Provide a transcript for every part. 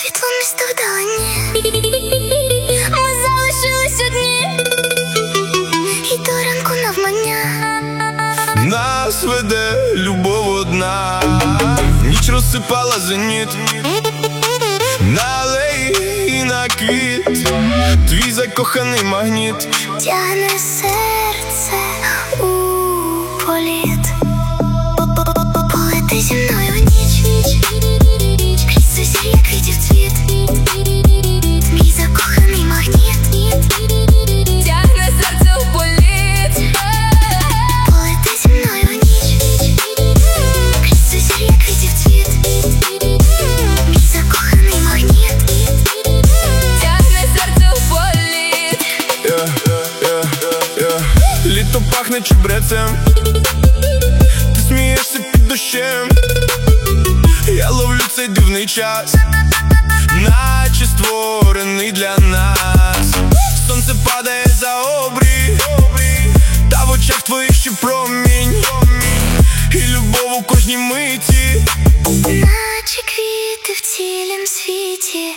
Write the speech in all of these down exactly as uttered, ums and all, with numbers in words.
світло місто вдалині. Ми залишились одні, і до ранку навмання нас веде любов одна. Ніч розсипала зеніт на алеї і на кит. Твій закоханий магніт тягне серце у політ. Полети зі мною в ніч, крізь сузір'я квітів цвіт. Мій закоханий магніт тягне серце у політ. Полети зі мною в ніч, крізь сузір'я квітів цвіт. Мій закоханий магніт тягне серце у політ. yeah, yeah, yeah, yeah. Літо пахне чебрецем, ти смієшся під дощем. Я ловлю цей дивний час, наче створений для нас. Сонце падає за обрій, та в очах твоїх ще промінь, і любов у кожній миті, наче квіти в цілім світі.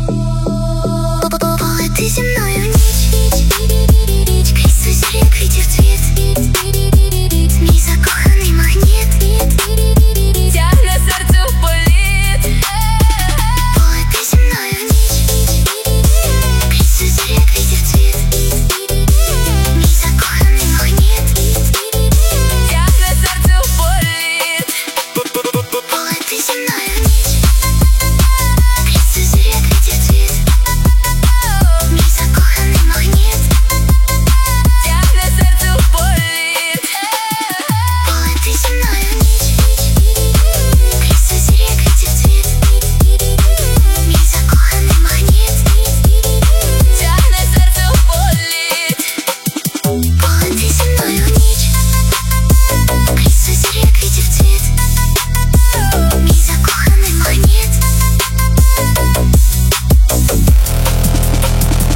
Полети зі мною в ніч, крізь сузір'я квітів цвіт. Мій закоханий магніт тягне серце у політ. полети зі мною в ніч, крізь сузір'я квітів цвіт. Мій закоханий магніт тягне серце у політ. полети зі мною в ніч, крізь сузір'я квітів цвіт. Мій закоханий магніт Тягне серце у політ. полети зі мною в ніч, крізь сузір'я квітів цвіт. Мій закоханий магніт Тягне серце у політ. полети зі мною в ніч, крізь сузір'я квітів цвіт. Мій закоханий магніт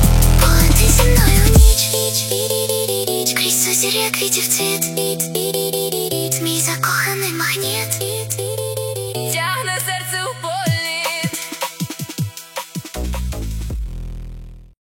полети зі мною в ніч, крізь сузір'я квітів цвіт.